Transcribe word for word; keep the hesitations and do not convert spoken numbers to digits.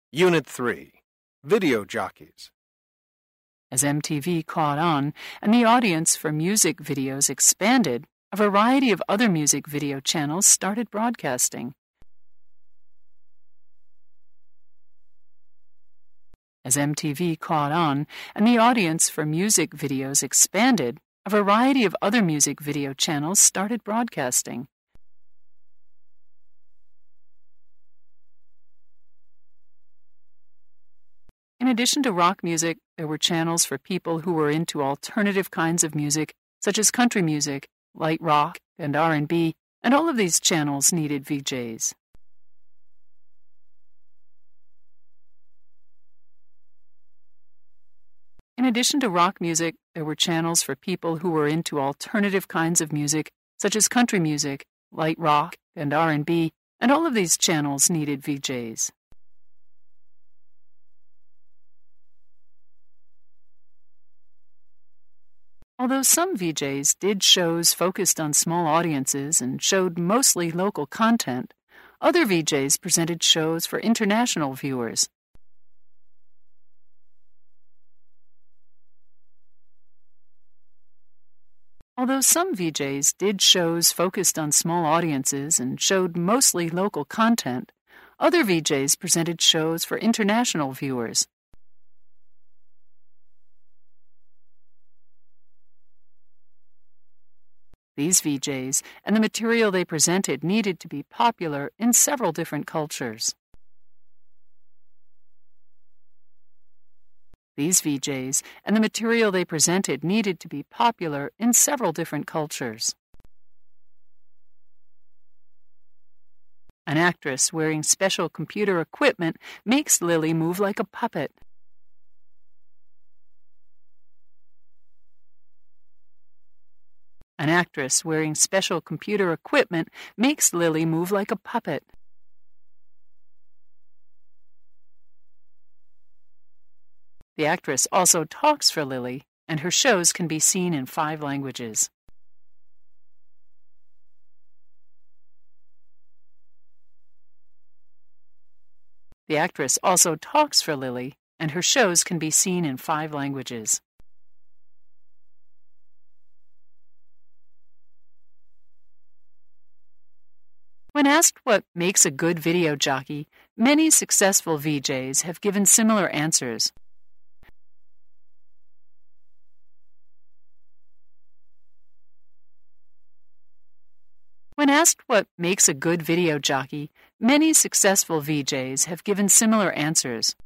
Unit three. Video Jockeys. As M T V caught on and the audience for music videos expanded, a variety of other music video channels started broadcasting. As M T V caught on and the audience for music videos expanded, a variety of other music video channels started broadcasting. In addition to rock music, there were channels for people who were into alternative kinds of music, such as country music, light rock, and R and B, and all of these channels needed V Js. In addition to rock music, there were channels for people who were into alternative kinds of music, such as country music, light rock, and R and B, and all of these channels needed V Js. Although some V Js did shows focused on small audiences and showed mostly local content, other V Js presented shows for international viewers. Although some V Js did shows focused on small audiences and showed mostly local content, other V Js presented shows for international viewers. These V Js and the material they presented needed to be popular in several different cultures. These V Js and the material they presented needed to be popular in several different cultures. An actress wearing special computer equipment makes Lily move like a puppet. An actress wearing special computer equipment makes Lily move like a puppet. The actress also talks for Lily, and her shows can be seen in five languages. The actress also talks for Lily, and her shows can be seen in five languages. When asked what makes a good video jockey, many successful V Js have given similar answers. When asked what makes a good video jockey, many successful V Js have given similar answers.